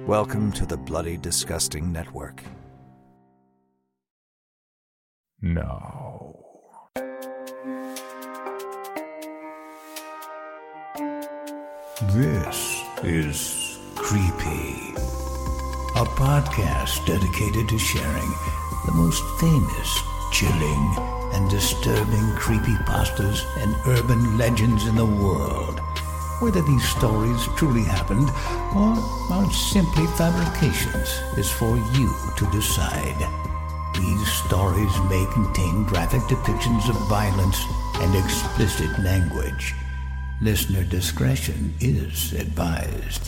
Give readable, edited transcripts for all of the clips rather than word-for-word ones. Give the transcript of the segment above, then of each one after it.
Welcome to the Bloody Disgusting Network. No. This is Creepy, a podcast dedicated to sharing the most famous, chilling, and disturbing creepypastas and urban legends in the world. Whether these stories truly happened or are simply fabrications is for you to decide. These stories may contain graphic depictions of violence and explicit language. Listener discretion is advised.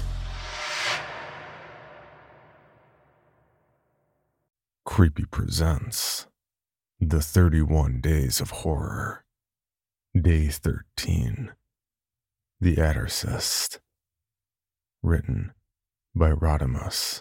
Creepy presents The 31 Days of Horror. Day 13. The Addercist. Written by Rodimus.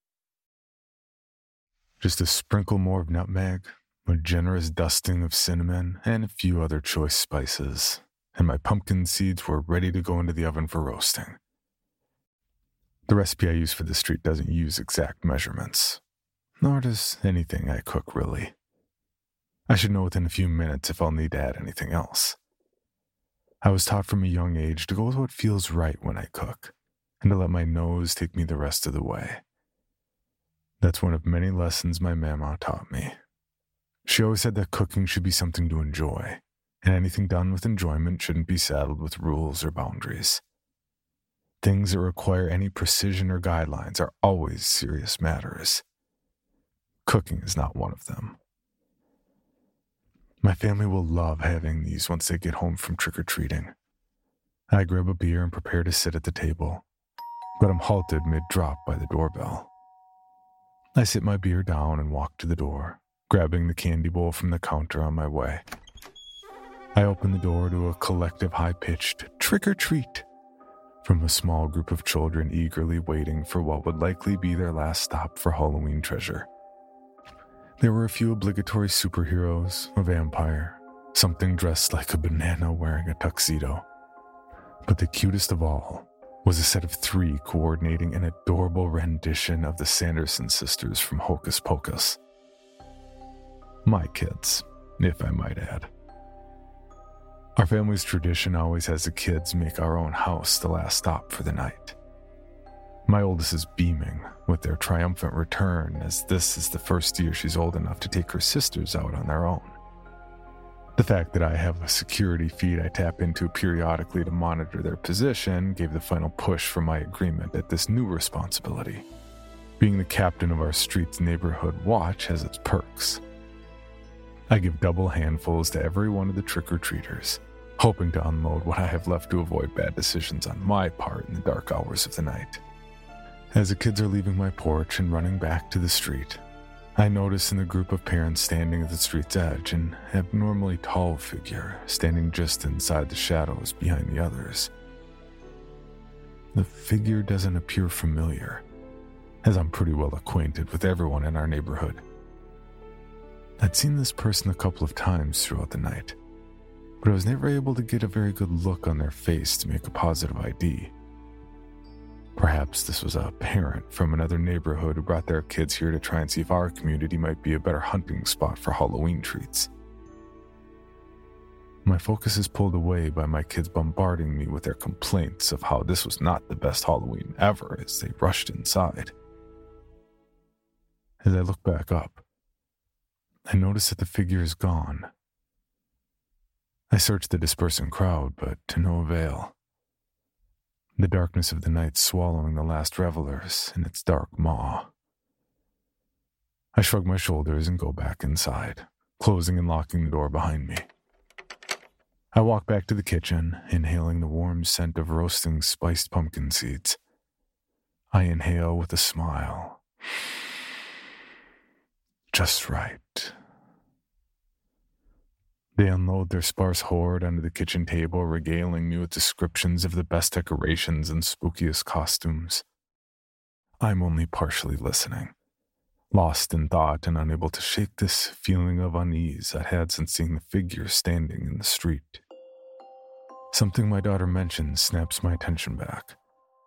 Just a sprinkle more of nutmeg, a generous dusting of cinnamon, and a few other choice spices, and my pumpkin seeds were ready to go into the oven for roasting. The recipe I use for this treat doesn't use exact measurements, nor does anything I cook really. I should know within a few minutes if I'll need to add anything else. I was taught from a young age to go with what feels right when I cook, and to let my nose take me the rest of the way. That's one of many lessons my mama taught me. She always said that cooking should be something to enjoy, and anything done with enjoyment shouldn't be saddled with rules or boundaries. Things that require any precision or guidelines are always serious matters. Cooking is not one of them. My family will love having these once they get home from trick-or-treating. I grab a beer and prepare to sit at the table, but I'm halted mid-drop by the doorbell. I sit my beer down and walk to the door, grabbing the candy bowl from the counter on my way. I open the door to a collective high-pitched trick-or-treat from a small group of children eagerly waiting for what would likely be their last stop for Halloween treasure. There were a few obligatory superheroes, a vampire, something dressed like a banana wearing a tuxedo. But the cutest of all was a set of 3 coordinating an adorable rendition of the Sanderson sisters from Hocus Pocus. My kids, if I might add. Our family's tradition always has the kids make our own house the last stop for the night. My oldest is beaming with their triumphant return, as this is the first year she's old enough to take her sisters out on their own. The fact that I have a security feed I tap into periodically to monitor their position gave the final push for my agreement at this new responsibility. Being the captain of our street's neighborhood watch has its perks. I give double handfuls to every one of the trick-or-treaters, hoping to unload what I have left to avoid bad decisions on my part in the dark hours of the night. As the kids are leaving my porch and running back to the street, I notice in the group of parents standing at the street's edge an abnormally tall figure standing just inside the shadows behind the others. The figure doesn't appear familiar, as I'm pretty well acquainted with everyone in our neighborhood. I'd seen this person a couple of times throughout the night, but I was never able to get a very good look on their face to make a positive ID. Perhaps this was a parent from another neighborhood who brought their kids here to try and see if our community might be a better hunting spot for Halloween treats. My focus is pulled away by my kids bombarding me with their complaints of how this was not the best Halloween ever as they rushed inside. As I look back up, I notice that the figure is gone. I search the dispersing crowd, but to no avail. The darkness of the night swallowing the last revelers in its dark maw. I shrug my shoulders and go back inside, closing and locking the door behind me. I walk back to the kitchen, inhaling the warm scent of roasting spiced pumpkin seeds. I inhale with a smile. Just right. They unload their sparse hoard onto the kitchen table, regaling me with descriptions of the best decorations and spookiest costumes. I'm only partially listening, lost in thought and unable to shake this feeling of unease I had since seeing the figure standing in the street. Something my daughter mentions snaps my attention back.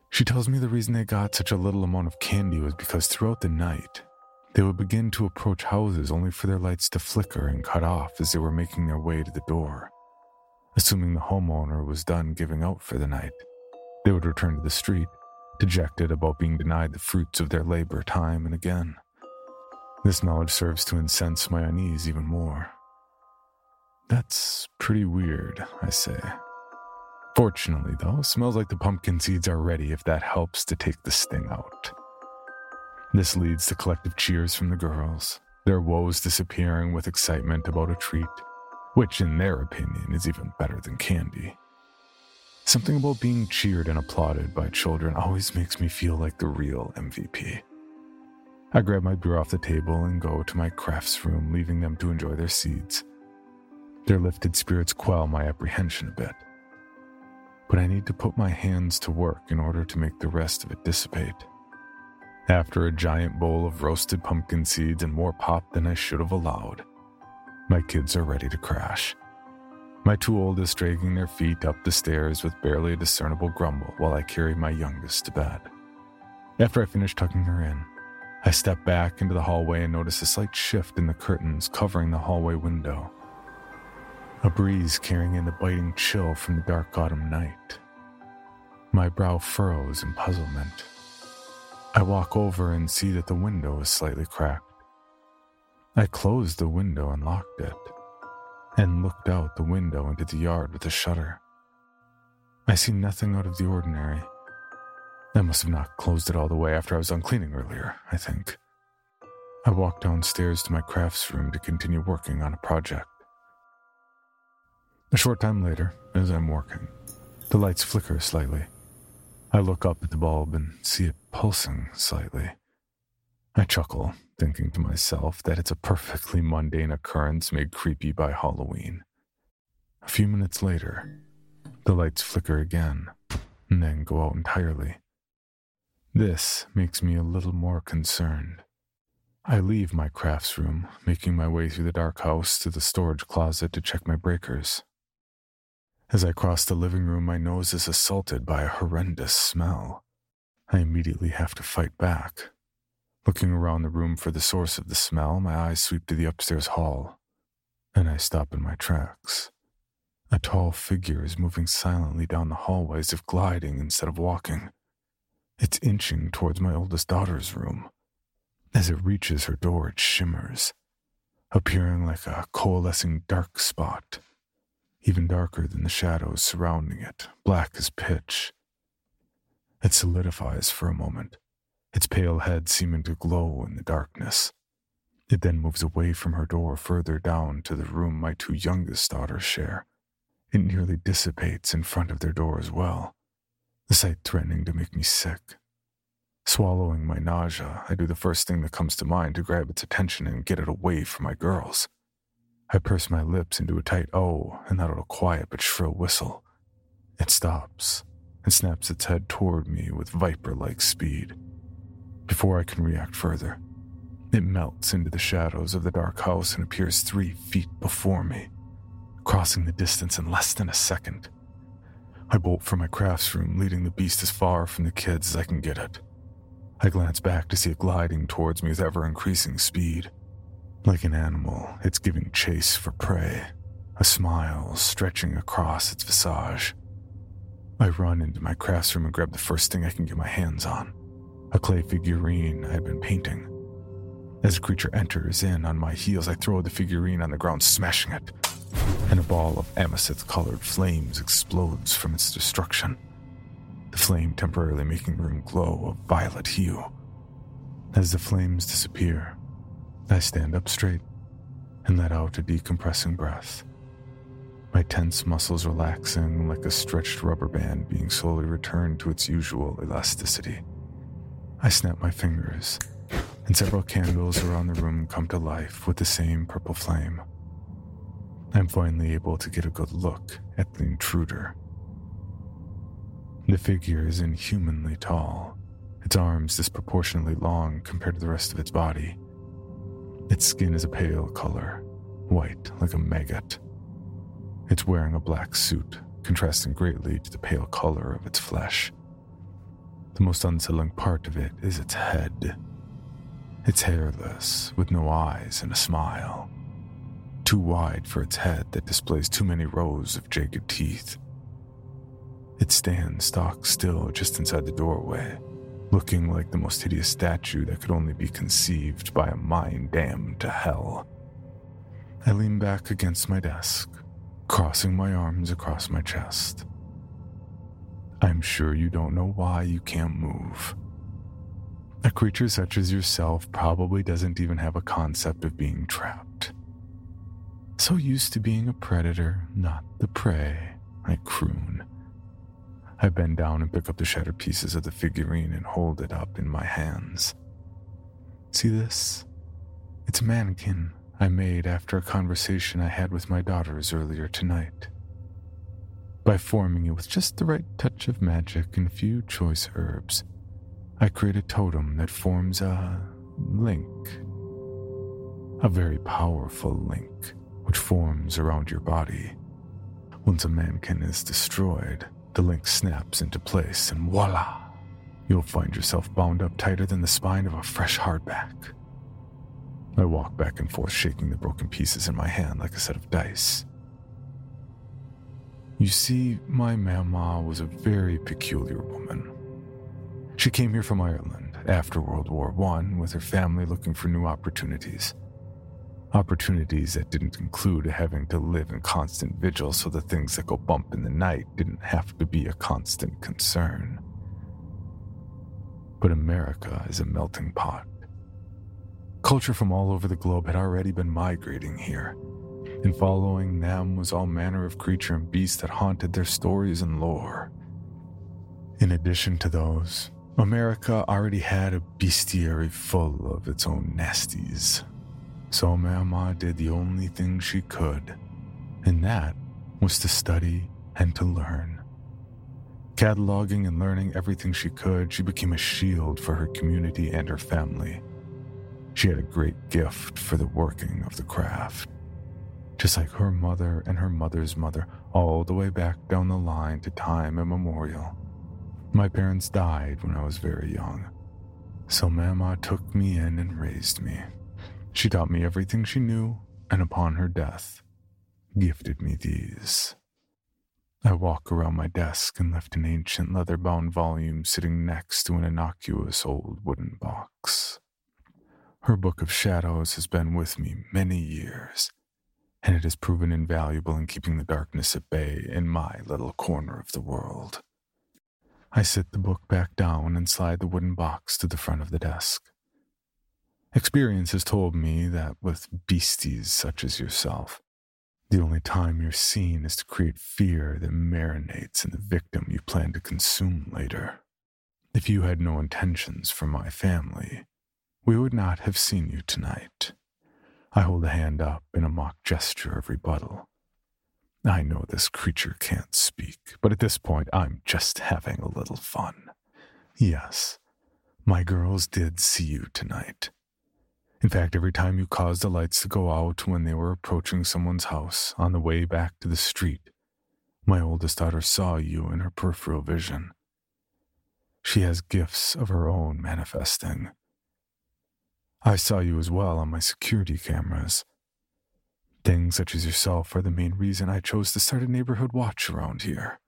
She tells me the reason they got such a little amount of candy was because throughout the night, they would begin to approach houses only for their lights to flicker and cut off as they were making their way to the door. Assuming the homeowner was done giving out for the night, they would return to the street, dejected about being denied the fruits of their labor time and again. This knowledge serves to incense my unease even more. That's pretty weird, I say. Fortunately, though, smells like the pumpkin seeds are ready if that helps to take the sting out. This leads to collective cheers from the girls, their woes disappearing with excitement about a treat, which in their opinion is even better than candy. Something about being cheered and applauded by children always makes me feel like the real MVP. I grab my beer off the table and go to my crafts room, leaving them to enjoy their seeds. Their lifted spirits quell my apprehension a bit. But I need to put my hands to work in order to make the rest of it dissipate. After a giant bowl of roasted pumpkin seeds and more pop than I should have allowed, my kids are ready to crash. My two oldest dragging their feet up the stairs with barely a discernible grumble while I carry my youngest to bed. After I finish tucking her in, I step back into the hallway and notice a slight shift in the curtains covering the hallway window. A breeze carrying in the biting chill from the dark autumn night. My brow furrows in puzzlement. I walk over and see that the window is slightly cracked. I closed the window and locked it, and looked out the window into the yard with a shudder. I see nothing out of the ordinary. I must have not closed it all the way after I was done cleaning earlier, I think. I walk downstairs to my crafts room to continue working on a project. A short time later, as I'm working, the lights flicker slightly. I look up at the bulb and see it pulsing slightly. I chuckle, thinking to myself that it's a perfectly mundane occurrence made creepy by Halloween. A few minutes later, the lights flicker again, and then go out entirely. This makes me a little more concerned. I leave my crafts room, making my way through the dark house to the storage closet to check my breakers. As I cross the living room, my nose is assaulted by a horrendous smell. I immediately have to fight back. Looking around the room for the source of the smell, my eyes sweep to the upstairs hall, and I stop in my tracks. A tall figure is moving silently down the hallway as if gliding instead of walking. It's inching towards my oldest daughter's room. As it reaches her door, it shimmers, appearing like a coalescing dark spot, even darker than the shadows surrounding it, black as pitch. It solidifies for a moment, its pale head seeming to glow in the darkness. It then moves away from her door further down to the room my two youngest daughters share. It nearly dissipates in front of their door as well, the sight threatening to make me sick. Swallowing my nausea, I do the first thing that comes to mind to grab its attention and get it away from my girls. I purse my lips into a tight O and let out a quiet but shrill whistle. It stops and snaps its head toward me with viper-like speed. Before I can react further, it melts into the shadows of the dark house and appears 3 feet before me, crossing the distance in less than a second. I bolt for my crafts room, leading the beast as far from the kids as I can get it. I glance back to see it gliding towards me with ever-increasing speed. Like an animal, it's giving chase for prey, a smile stretching across its visage. I run into my crafts room and grab the first thing I can get my hands on, a clay figurine I had been painting. As the creature enters in on my heels, I throw the figurine on the ground, smashing it, and a ball of amethyst-colored flames explodes from its destruction, the flame temporarily making the room glow a violet hue. As the flames disappear, I stand up straight and let out a decompressing breath, my tense muscles relaxing like a stretched rubber band being slowly returned to its usual elasticity. I snap my fingers, and several candles around the room come to life with the same purple flame. I'm finally able to get a good look at the intruder. The figure is inhumanly tall, its arms disproportionately long compared to the rest of its body. Its skin is a pale color, white like a maggot. It's wearing a black suit, contrasting greatly to the pale color of its flesh. The most unsettling part of it is its head. It's hairless, with no eyes and a smile. Too wide for its head that displays too many rows of jagged teeth. It stands stock still just inside the doorway, looking like the most hideous statue that could only be conceived by a mind damned to hell. I lean back against my desk, crossing my arms across my chest. I'm sure you don't know why you can't move. A creature such as yourself probably doesn't even have a concept of being trapped. So used to being a predator, not the prey, I croon. I bend down and pick up the shattered pieces of the figurine and hold it up in my hands. See this? It's a mannequin I made after a conversation I had with my daughters earlier tonight. By forming it with just the right touch of magic and a few choice herbs, I create a totem that forms a link. A very powerful link, which forms around your body. Once a mannequin is destroyed, the link snaps into place and voila! You'll find yourself bound up tighter than the spine of a fresh hardback. I walk back and forth, shaking the broken pieces in my hand like a set of dice. You see, my mama was a very peculiar woman. She came here from Ireland after World War I with her family looking for new opportunities. Opportunities that didn't include having to live in constant vigil so the things that go bump in the night didn't have to be a constant concern. But America is a melting pot. Culture from all over the globe had already been migrating here, and following them was all manner of creature and beast that haunted their stories and lore. In addition to those, America already had a bestiary full of its own nasties. So Mama did the only thing she could, and that was to study and to learn. Cataloging and learning everything she could, she became a shield for her community and her family. She had a great gift for the working of the craft. Just like her mother and her mother's mother, all the way back down the line to time immemorial. My parents died when I was very young, so Mama took me in and raised me. She taught me everything she knew, and upon her death, gifted me these. I walk around my desk and lift an ancient leather-bound volume sitting next to an innocuous old wooden box. Her Book of Shadows has been with me many years, and it has proven invaluable in keeping the darkness at bay in my little corner of the world. I sit the book back down and slide the wooden box to the front of the desk. Experience has told me that with beasties such as yourself, the only time you're seen is to create fear that marinates in the victim you plan to consume later. If you had no intentions for my family, we would not have seen you tonight. I hold a hand up in a mock gesture of rebuttal. I know this creature can't speak, but at this point I'm just having a little fun. Yes, my girls did see you tonight. In fact, every time you caused the lights to go out when they were approaching someone's house on the way back to the street, my oldest daughter saw you in her peripheral vision. She has gifts of her own manifesting. I saw you as well on my security cameras. Things such as yourself are the main reason I chose to start a neighborhood watch around here.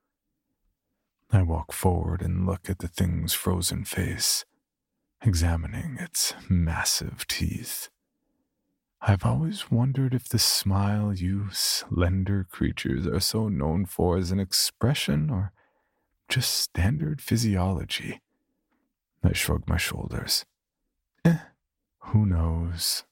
I walk forward and look at the thing's frozen face, examining its massive teeth. I've always wondered if the smile you slender creatures are so known for is an expression or just standard physiology. I shrug my shoulders. Who knows?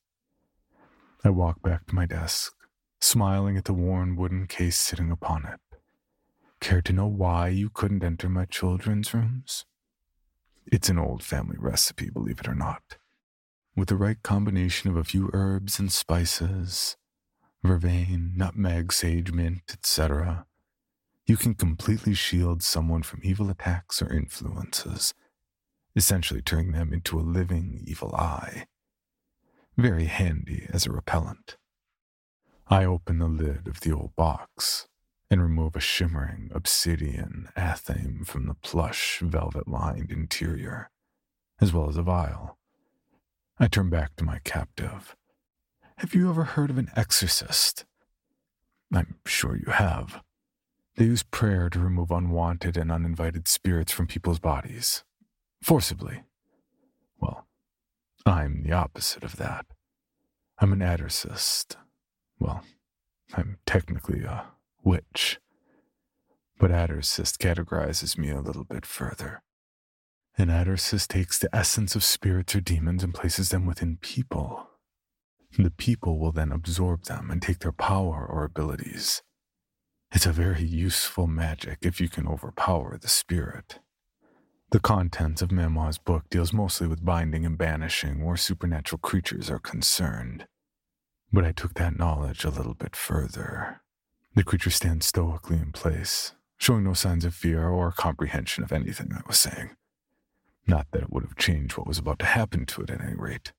I walk back to my desk, smiling at the worn wooden case sitting upon it. Care to know why you couldn't enter my children's rooms? It's an old family recipe, believe it or not. With the right combination of a few herbs and spices, vervain, nutmeg, sage, mint, etc., you can completely shield someone from evil attacks or influences, essentially turning them into a living evil eye. Very handy as a repellent. I open the lid of the old box and remove a shimmering obsidian athame from the plush, velvet-lined interior, as well as a vial. I turn back to my captive. Have you ever heard of an exorcist? I'm sure you have. They use prayer to remove unwanted and uninvited spirits from people's bodies. Forcibly. Well, I'm the opposite of that. I'm an adorcist. Well, I'm technically a witch. But adorcist categorizes me a little bit further. An adorcist takes the essence of spirits or demons and places them within people. The people will then absorb them and take their power or abilities. It's a very useful magic if you can overpower the spirit. The contents of Mama's book deals mostly with binding and banishing where supernatural creatures are concerned. But I took that knowledge a little bit further. The creature stands stoically in place, showing no signs of fear or comprehension of anything I was saying. Not that it would have changed what was about to happen to it at any rate.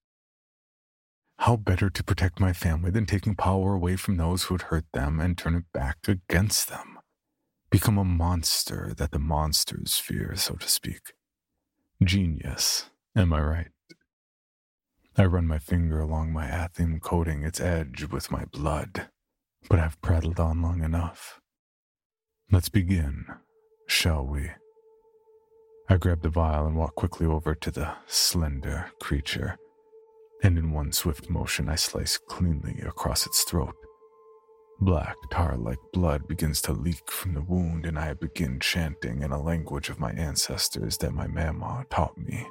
How better to protect my family than taking power away from those who had hurt them and turn it back against them? Become a monster that the monsters fear, so to speak. Genius, am I right? I run my finger along my athame, coating its edge with my blood, but I've prattled on long enough. Let's begin, shall we? I grab the vial and walk quickly over to the slender creature, and in one swift motion I slice cleanly across its throat. Black tar-like blood begins to leak from the wound, and I begin chanting in a language of my ancestors that my mama taught me.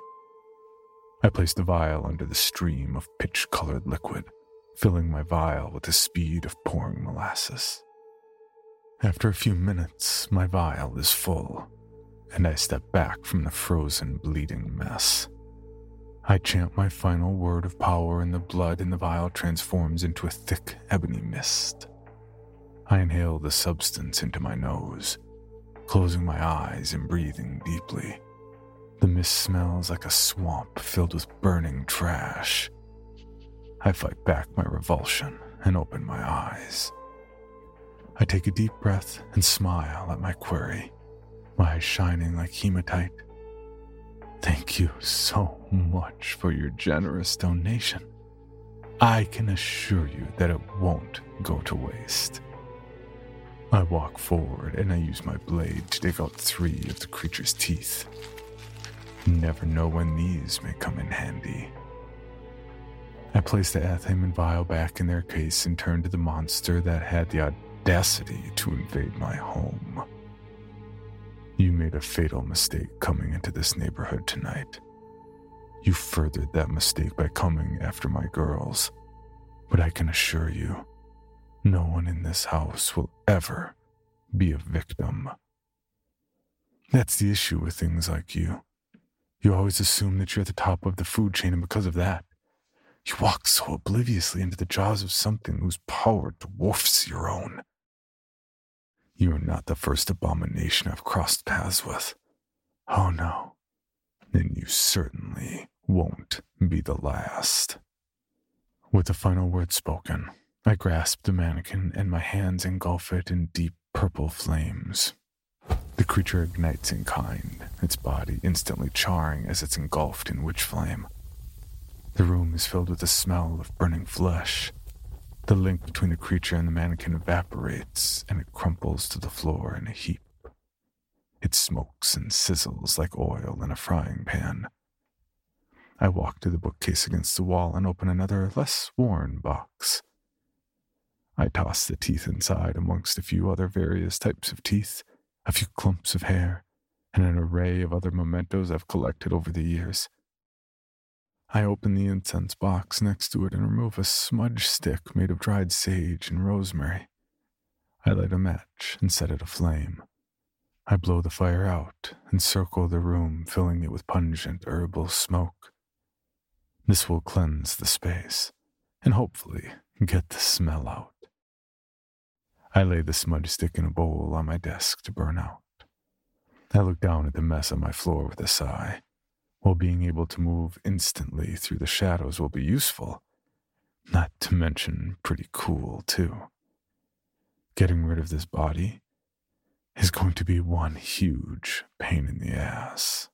I place the vial under the stream of pitch-colored liquid, filling my vial with the speed of pouring molasses. After a few minutes, my vial is full, and I step back from the frozen, bleeding mess. I chant my final word of power, and the blood in the vial transforms into a thick, ebony mist. I inhale the substance into my nose, closing my eyes and breathing deeply. The mist smells like a swamp filled with burning trash. I fight back my revulsion and open my eyes. I take a deep breath and smile at my query, my eyes shining like hematite. Thank you so much for your generous donation. I can assure you that it won't go to waste. I walk forward and I use my blade to dig out 3 of the creature's teeth. You never know when these may come in handy. I place the athame and vial back in their case and turn to the monster that had the audacity to invade my home. You made a fatal mistake coming into this neighborhood tonight. You furthered that mistake by coming after my girls, but I can assure you, no one in this house will ever be a victim. That's the issue with things like you. You always assume that you're at the top of the food chain, and because of that, you walk so obliviously into the jaws of something whose power dwarfs your own. You are not the first abomination I've crossed paths with. Oh no, then you certainly won't be the last. With the final word spoken, I grasp the mannequin and my hands engulf it in deep purple flames. The creature ignites in kind, its body instantly charring as it's engulfed in witch flame. The room is filled with the smell of burning flesh. The link between the creature and the mannequin evaporates, and it crumples to the floor in a heap. It smokes and sizzles like oil in a frying pan. I walk to the bookcase against the wall and open another, less worn box. I toss the teeth inside amongst a few other various types of teeth, a few clumps of hair, and an array of other mementos I've collected over the years. I open the incense box next to it and remove a smudge stick made of dried sage and rosemary. I light a match and set it aflame. I blow the fire out and circle the room, filling it with pungent herbal smoke. This will cleanse the space and hopefully get the smell out. I lay the smudge stick in a bowl on my desk to burn out. I look down at the mess on my floor with a sigh. While being able to move instantly through the shadows will be useful, not to mention pretty cool too. Getting rid of this body is going to be one huge pain in the ass.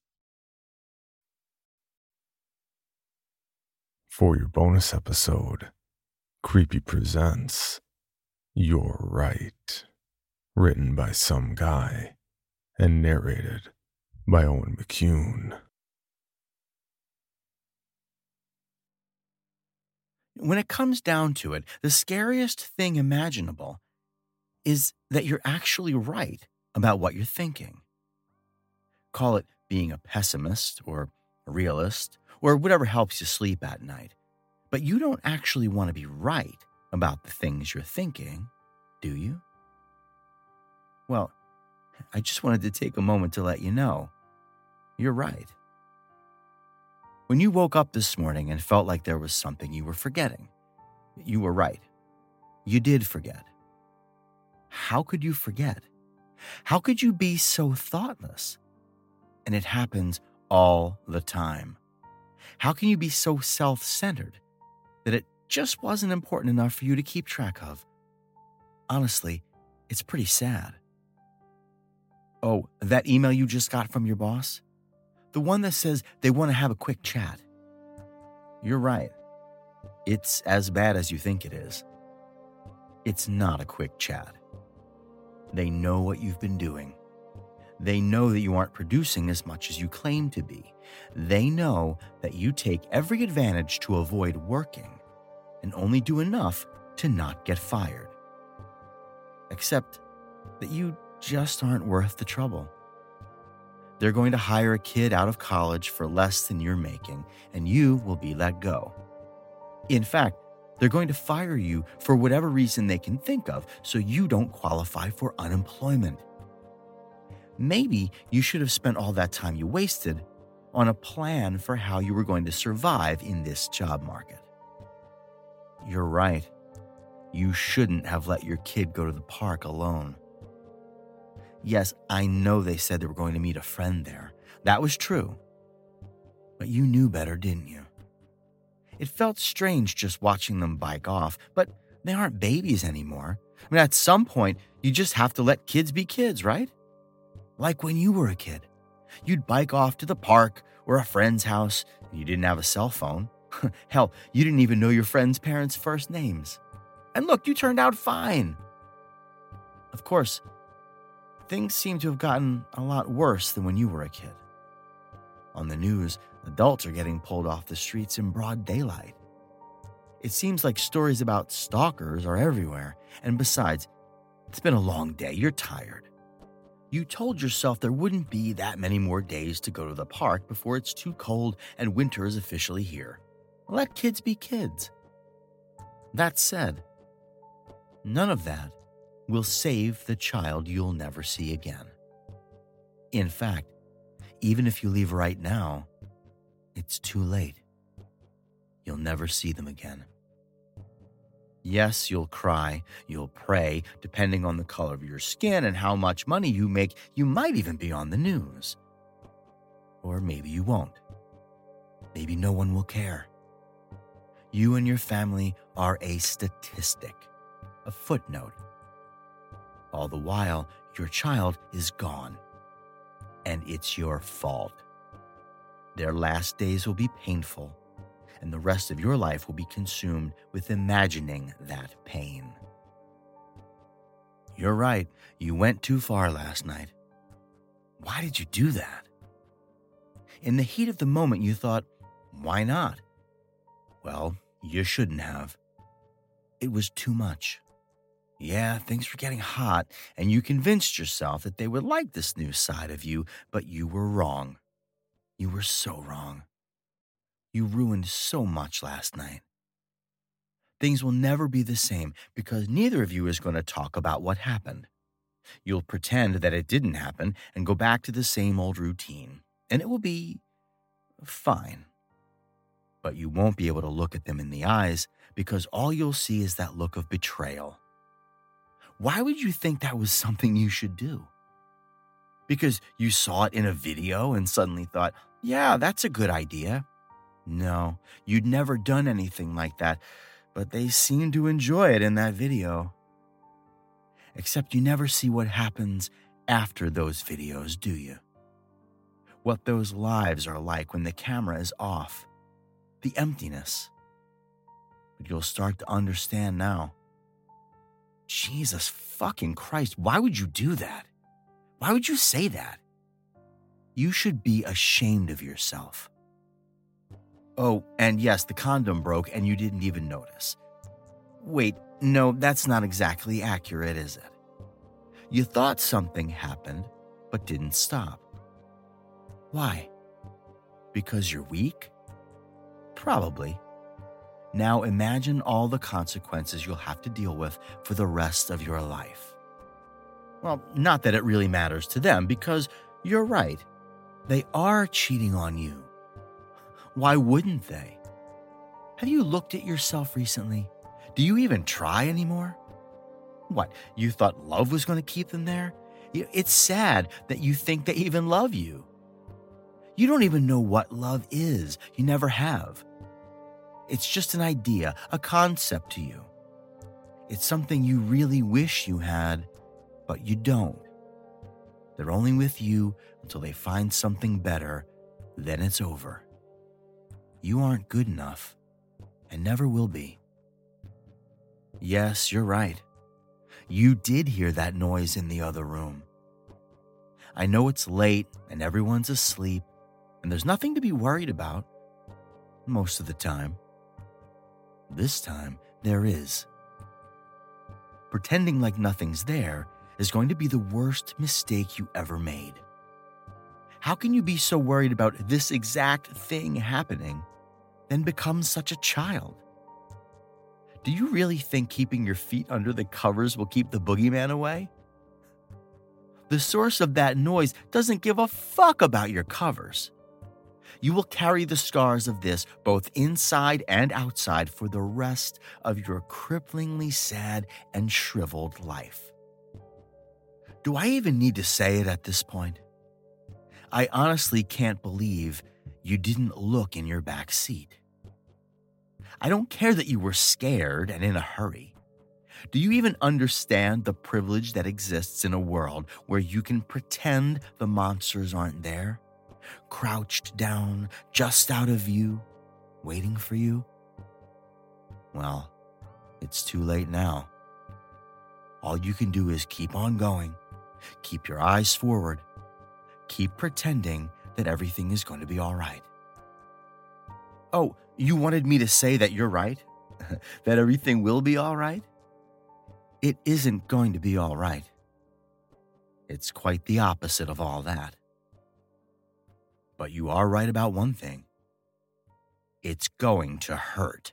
For your bonus episode, Creepy presents You're Right, written by some guy and narrated by Owen McCune. When it comes down to it, the scariest thing imaginable is that you're actually right about what you're thinking. Call it being a pessimist or a realist or whatever helps you sleep at night. But you don't actually want to be right about the things you're thinking, do you? Well, I just wanted to take a moment to let you know you're right. When you woke up this morning and felt like there was something you were forgetting, you were right. You did forget. How could you forget? How could you be so thoughtless? And it happens all the time. How can you be so self-centered that it just wasn't important enough for you to keep track of? Honestly, it's pretty sad. Oh, that email you just got from your boss? The one that says they want to have a quick chat. You're right. It's as bad as you think it is. It's not a quick chat. They know what you've been doing. They know that you aren't producing as much as you claim to be. They know that you take every advantage to avoid working and only do enough to not get fired. Except that you just aren't worth the trouble. They're going to hire a kid out of college for less than you're making, and you will be let go. In fact, they're going to fire you for whatever reason they can think of, so you don't qualify for unemployment. Maybe you should have spent all that time you wasted on a plan for how you were going to survive in this job market. You're right. You shouldn't have let your kid go to the park alone. Yes, I know they said they were going to meet a friend there. That was true. But you knew better, didn't you? It felt strange just watching them bike off, but they aren't babies anymore. I mean, at some point, you just have to let kids be kids, right? Like when you were a kid. You'd bike off to the park or a friend's house, and you didn't have a cell phone. Hell, you didn't even know your friends' parents' first names. And look, you turned out fine. Of course, things seem to have gotten a lot worse than when you were a kid. On the news, adults are getting pulled off the streets in broad daylight. It seems like stories about stalkers are everywhere. And besides, it's been a long day. You're tired. You told yourself there wouldn't be that many more days to go to the park before it's too cold and winter is officially here. Let kids be kids. That said, none of that will save the child you'll never see again. In fact, even if you leave right now, it's too late. You'll never see them again. Yes, you'll cry, you'll pray, depending on the color of your skin and how much money you make, you might even be on the news. Or maybe you won't. Maybe no one will care. You and your family are a statistic, a footnote. All the while, your child is gone. And it's your fault. Their last days will be painful, and the rest of your life will be consumed with imagining that pain. You're right, you went too far last night. Why did you do that? In the heat of the moment, you thought, why not? Well, you shouldn't have. It was too much. Yeah, things were getting hot, and you convinced yourself that they would like this new side of you, but you were wrong. You were so wrong. You ruined so much last night. Things will never be the same because neither of you is going to talk about what happened. You'll pretend that it didn't happen and go back to the same old routine, and it will be fine. But you won't be able to look at them in the eyes because all you'll see is that look of betrayal. Why would you think that was something you should do? Because you saw it in a video and suddenly thought, yeah, that's a good idea. No, you'd never done anything like that, but they seemed to enjoy it in that video. Except you never see what happens after those videos, do you? What those lives are like when the camera is off, the emptiness. But you'll start to understand now. Jesus fucking Christ, why would you do that? Why would you say that? You should be ashamed of yourself. Oh, and yes, the condom broke and you didn't even notice. Wait, no, that's not exactly accurate, is it? You thought something happened, but didn't stop. Why? Because you're weak? Probably. Now imagine all the consequences you'll have to deal with for the rest of your life. Well, not that it really matters to them, because you're right. They are cheating on you. Why wouldn't they? Have you looked at yourself recently? Do you even try anymore? What, you thought love was going to keep them there? It's sad that you think they even love you. You don't even know what love is. You never have. It's just an idea, a concept to you. It's something you really wish you had, but you don't. They're only with you until they find something better, then it's over. You aren't good enough, and never will be. Yes, you're right. You did hear that noise in the other room. I know it's late and everyone's asleep, and there's nothing to be worried about. Most of the time. This time, there is. Pretending like nothing's there is going to be the worst mistake you ever made. How can you be so worried about this exact thing happening, then become such a child? Do you really think keeping your feet under the covers will keep the boogeyman away? The source of that noise doesn't give a fuck about your covers. You will carry the scars of this both inside and outside for the rest of your cripplingly sad and shriveled life. Do I even need to say it at this point? I honestly can't believe you didn't look in your back seat. I don't care that you were scared and in a hurry. Do you even understand the privilege that exists in a world where you can pretend the monsters aren't there? Crouched down, just out of view, waiting for you? Well, it's too late now. All you can do is keep on going, keep your eyes forward, keep pretending that everything is going to be all right. Oh, you wanted me to say that you're right? That everything will be all right? It isn't going to be all right. It's quite the opposite of all that. But you are right about one thing. It's going to hurt.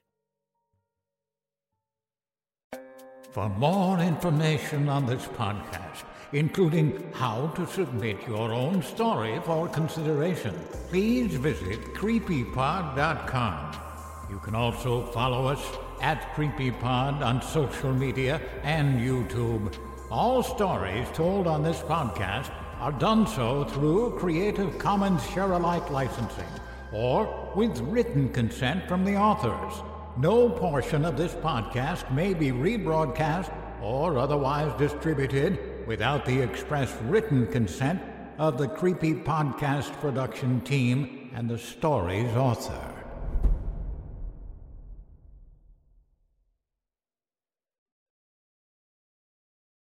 For more information on this podcast, including how to submit your own story for consideration, please visit creepypod.com. You can also follow us at CreepyPod on social media and YouTube. All stories told on this podcast are done so through Creative Commons Share-alike licensing or with written consent from the authors. No portion of this podcast may be rebroadcast or otherwise distributed without the express written consent of the Creepy Podcast production team and the story's author.